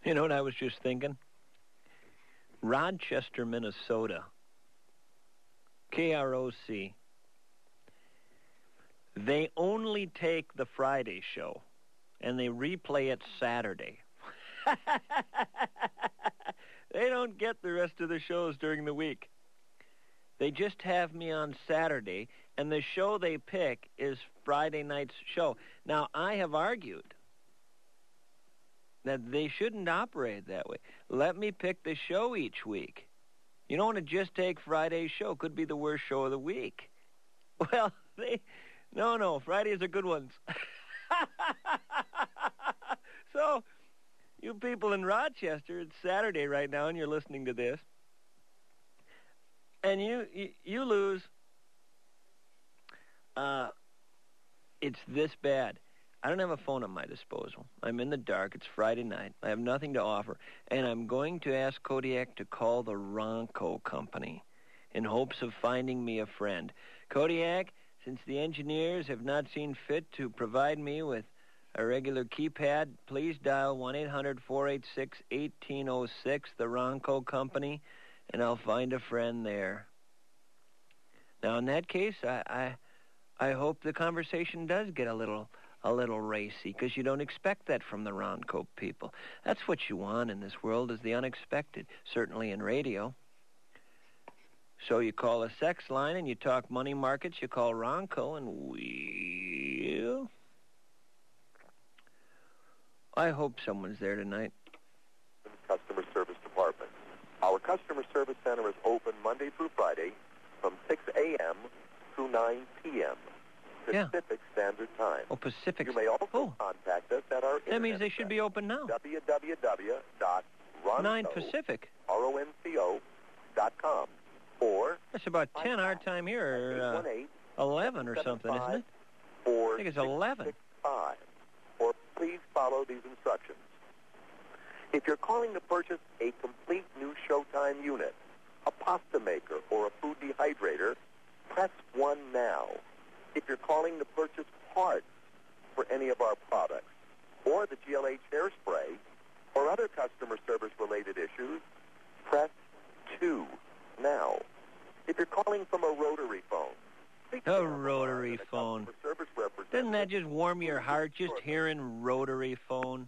You know what I was just thinking? Rochester, Minnesota. KROC. They only take the Friday show, and they replay it Saturday. They don't get the rest of the shows during the week. They just have me on Saturday, and the show they pick is Friday night's show. Now, I have argued that they shouldn't operate that way. Let me pick the show each week. You don't want to just take Friday's show. Could be the worst show of the week. Well, No, Fridays are good ones. So, you people in Rochester, it's Saturday right now, and you're listening to this, and you lose. It's this bad. I don't have a phone at my disposal. I'm in the dark. It's Friday night. I have nothing to offer, and I'm going to ask Kodiak to call the Ronco Company in hopes of finding me a friend. Kodiak, since the engineers have not seen fit to provide me with a regular keypad, please dial 1-800-486-1806, the Ronco Company, and I'll find a friend there. Now, in that case, I hope the conversation does get a little racy, because you don't expect that from the Ronco people. That's what you want in this world, is the unexpected, certainly in radio. So you call a sex line and you talk money markets, you call Ronco, and we'll... I hope someone's there tonight. Customer Service Department. Our Customer Service Center is open Monday through Friday from 6 a.m. to 9 p.m. Pacific Standard Time. Oh, Pacific. You may also contact us at our That means they should be open now. www.ronco, 9 Pacific. RONCO.com. Or that's about 10 our time here, or 11 or something, isn't it? I think it's 11. Or please follow these instructions. If you're calling to purchase a complete new Showtime unit, a pasta maker, or a food dehydrator, press 1 now. If you're calling to purchase parts for any of our products, or the GLH hairspray, or other customer service-related issues, press 2 now. If you're calling from a rotary phone, a rotary phone. Doesn't that just warm your heart, just hearing rotary phone?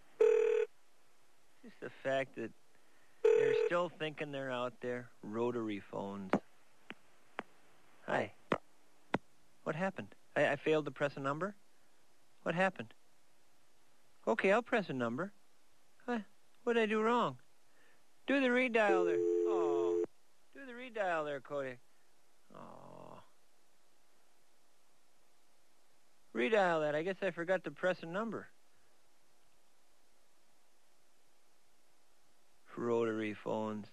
Just the fact that they're still thinking they're out there. Rotary phones. Hi. What happened? I failed to press a number? What happened? Okay, I'll press a number. What did I do wrong? Do the redial there. Oh. Do the redial there, Cody. Oh. Redial that. I guess I forgot to press a number. Rotary phones.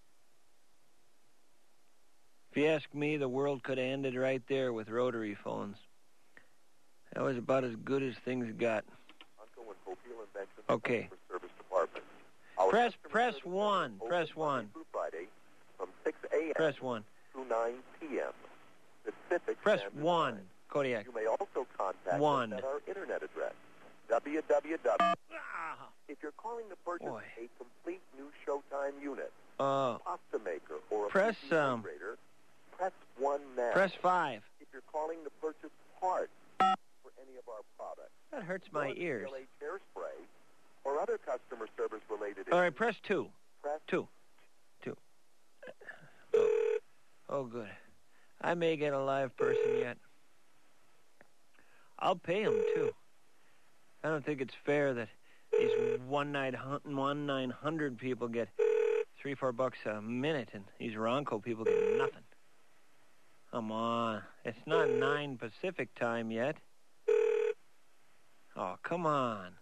If you ask me, the world could have ended right there with rotary phones. That was about as good as things got. Okay. Press 1. Press 1. From 6 a.m. Press 1. to 9 p.m. Pacific Press Standard 1. Time. Kodiak. You may also contact 1. us at our internet address, www. If you're calling to purchase a complete new Showtime unit, pasta maker, or a press refrigerator, press 1 now. Press 5. If you're calling to purchase parts for any of our products, that hurts my ears. GLH hairspray, or other customer service-related issues. All right, press 2. Press 2. Oh, good. I may get a live person yet. I'll pay him, too. I don't think it's fair that these 1-900 people get $3-4 a minute, and these Ronco people get nothing. Come on. It's not 9 Pacific time yet. Oh, come on.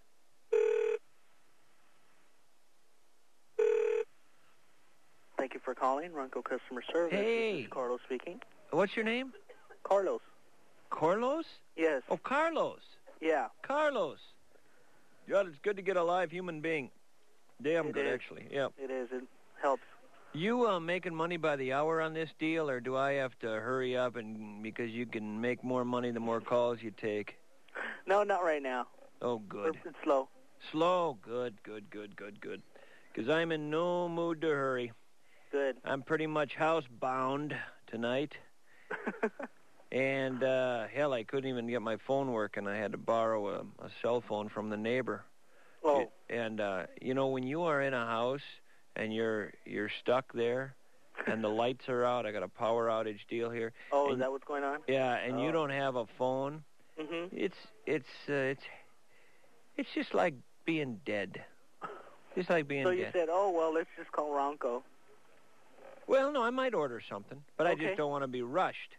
Thank you for calling Ronco Customer Service. Hey. This is Carlos speaking. What's your name? Carlos. Carlos? Yes. Oh, Carlos. Yeah. Carlos. God, it's good to get a live human being. Damn good, actually. Yeah. It is. It helps. You making money by the hour on this deal, or do I have to hurry up and because you can make more money the more calls you take? No, not right now. Oh, good. It's slow. Slow. Good. Because I'm in no mood to hurry. Good. I'm pretty much housebound tonight. And, hell, I couldn't even get my phone working. I had to borrow a cell phone from the neighbor. Oh. And, when you are in a house and you're stuck there and the lights are out, I got a power outage deal here. Oh, is that what's going on? Yeah, and you don't have a phone. Mm-hmm. It's just like being dead. Just like being So dead. you said, oh, well, let's just call Ronco. Well, no, I might order something, but I Okay. just don't want to be rushed.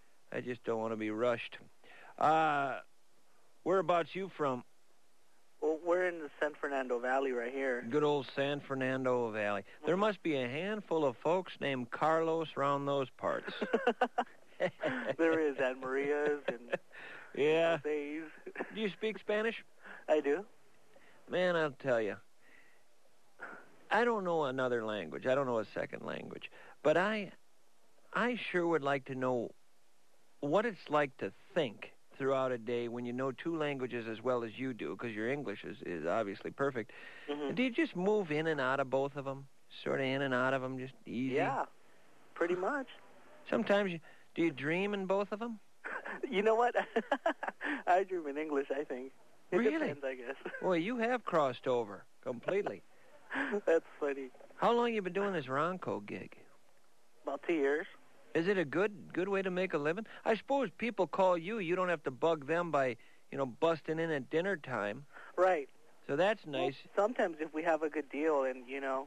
Whereabouts you from? Well, we're in the San Fernando Valley right here. Good old San Fernando Valley. There must be a handful of folks named Carlos around those parts. There is Aunt Maria's and Yeah. Jose's. Do you speak Spanish? I do. Man, I'll tell you. I don't know another language. I don't know a second language. But I sure would like to know what it's like to think throughout a day when you know two languages as well as you do, because your English is obviously perfect. Mm-hmm. Do you just move in and out of both of them? Sort of in and out of them, just easy? Yeah, pretty much. Sometimes, do you dream in both of them? You know what? I dream in English, I think. It Really? depends, I guess. Boy, you have crossed over completely. That's funny. How long you been doing this Ronco gig? About 2 years. Is it a good way to make a living? I suppose people call you. You don't have to bug them by, busting in at dinner time. Right. So that's nice. Well, sometimes if we have a good deal and,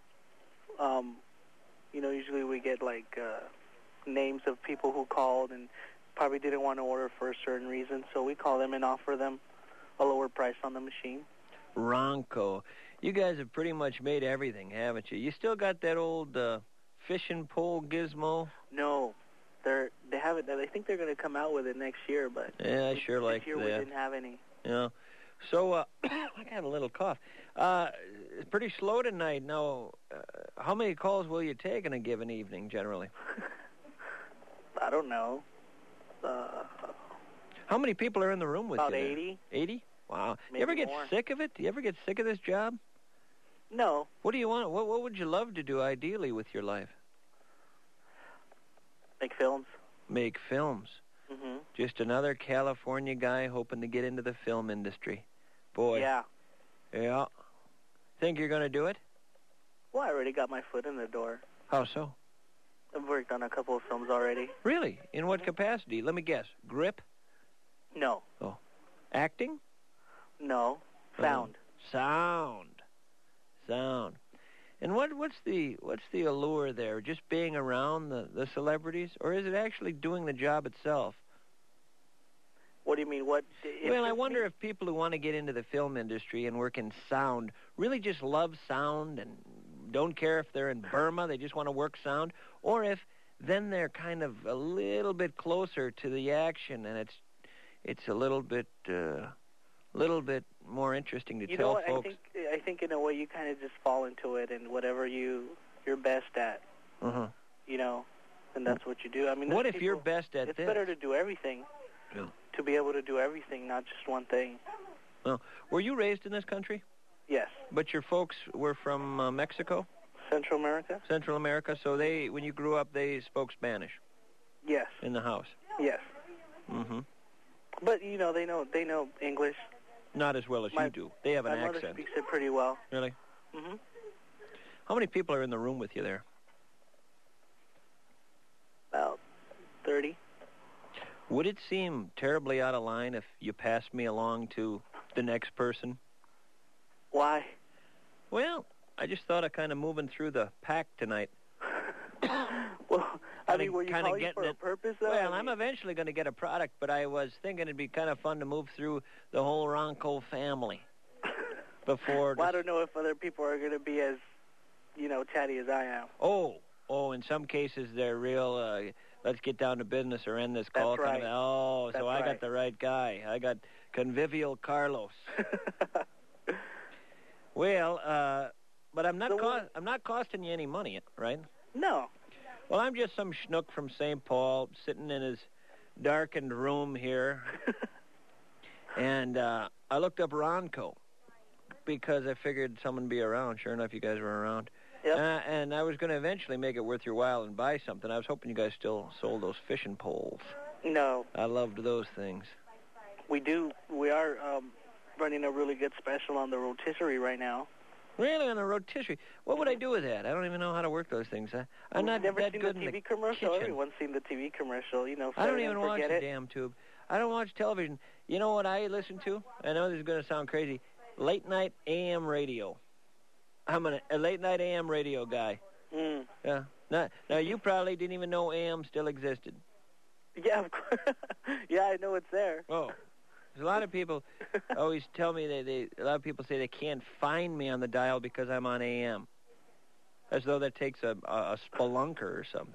usually we get, names of people who called and probably didn't want to order for a certain reason, so we call them and offer them a lower price on the machine. Ronco. You guys have pretty much made everything, haven't you? You still got that old fishing pole gizmo? No. They haven't. I think they're going to come out with it next year, but Yeah, I sure like this year that. we didn't have any. Yeah. So, I got a little cough. It's pretty slow tonight. Now, how many calls will you take in a given evening, generally? I don't know. How many people are in the room with About you? About 80. 80? Wow. Maybe You ever get more. sick of it? Do you ever get sick of this job? No. What do you want? What would you love to do ideally with your life? Make films. Make films. Mm-hmm. Just another California guy hoping to get into the film industry. Boy. Yeah. Yeah. Think you're going to do it? Well, I already got my foot in the door. How so? I've worked on a couple of films already. Really? In what capacity? Let me guess. Grip? No. Oh. Acting? No. Sound. Sound. And what's the allure there? Just being around the celebrities, or is it actually doing the job itself? What do you mean? What? Well, I wonder if people who want to get into the film industry and work in sound really just love sound and don't care if they're in Burma, they just want to work sound, or if then they're kind of a little bit closer to the action and it's a little bit more interesting to tell folks. I think in a way you kind of just fall into it and whatever you're best at, Uh-huh. and that's what you do. I mean, What there's if you're people- best at It's this? better to do everything. Yeah. To be able to do everything, not just one thing. Well, were you raised in this country? Yes. But your folks were from Mexico, Central America? Central America, so when you grew up, they spoke Spanish Yes. in the house. Yes. Mm-hmm. But they know English. Not as well as you do. They have an My mother accent. speaks it pretty well. Really? Mm-hmm. How many people are in the room with you there? About 30. Would it seem terribly out of line if you passed me along to the next person? Why? Well, I just thought of kind of moving through the pack tonight. Well, I mean, were you Kinda calling getting for a it. purpose, though? Well, I I'm mean, eventually going to get a product, but I was thinking it'd be kind of fun to move through the whole Ronco family before. Well, I don't know if other people are going to be as, chatty as I am. Oh, in some cases they're real, let's get down to business or end this call. That's Kind right. of, That's so I got right. the right guy. I got convivial Carlos. Well, but I'm not So I'm not costing you any money, right? No. Well, I'm just some schnook from St. Paul sitting in his darkened room here, and I looked up Ronco because I figured someone would be around. Sure enough, you guys were around. Yep. And I was going to eventually make it worth your while and buy something. I was hoping you guys still sold those fishing poles. No. I loved those things. We do. We are running a really good special on the rotisserie right now. Really, on a rotisserie? What would I do with that? I don't even know how to work those things. I'm not never that seen good the in TV the commercial. kitchen. Everyone's seen the TV commercial. You know, I don't set it even and watch forget the it. damn tube. I don't watch television. You know what I listen to? I know this is going to sound crazy. Late night AM radio. I'm a late night AM radio guy. Mm. Yeah. Now you probably didn't even know AM still existed. Yeah, of course. Yeah, I know it's there. Oh. There's a lot of people always tell me a lot of people say they can't find me on the dial because I'm on AM. As though that takes a spelunker or something.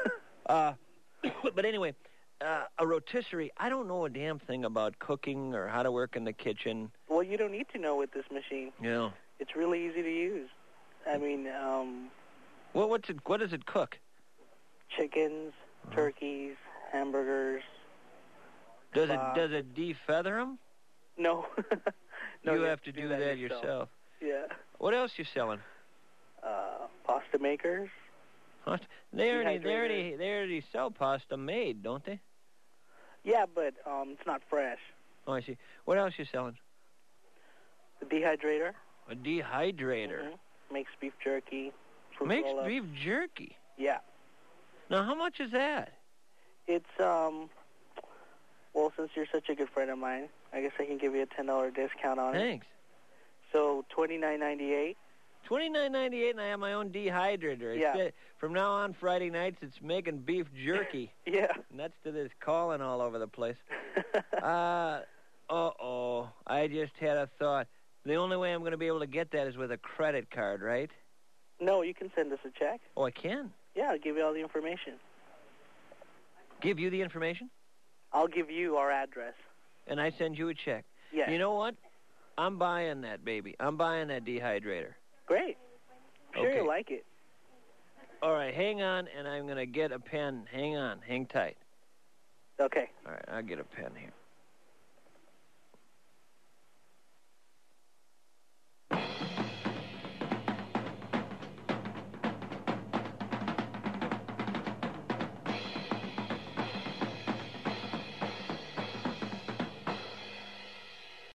But anyway, a rotisserie, I don't know a damn thing about cooking or how to work in the kitchen. Well, you don't need to know with this machine. Yeah. It's really easy to use. I mean, Well, what does it cook? chickens, turkeys, hamburgers. Does it defeather them? No. No, you have to do that yourself. Yeah. What else you selling? Pasta makers. What? They Dehydrators. already sell pasta made, don't they? Yeah, but it's not fresh. Oh, I see. What else you selling? The dehydrator. A dehydrator. Mm-hmm. Makes beef jerky. fruit Makes roll-ups. beef jerky. Yeah. Now, how much is that? It's, well, since you're such a good friend of mine, I guess I can give you a $10 discount on it. Thanks. So, $29.98. $29.98, and I have my own dehydrator. Yeah. From now on, Friday nights, it's making beef jerky. Yeah. Nuts to this calling all over the place. Uh-oh. I just had a thought. The only way I'm going to be able to get that is with a credit card, right? No, you can send us a check. Oh, I can? Yeah, I'll give you all the information. Give you the information? I'll give you our address. And I send you a check. Yes. You know what? I'm buying that, baby. I'm buying that dehydrator. Great. I'm sure Okay. you'll like it. All right, hang on, and I'm going to get a pen. Hang on. Hang tight. Okay. All right, I'll get a pen here.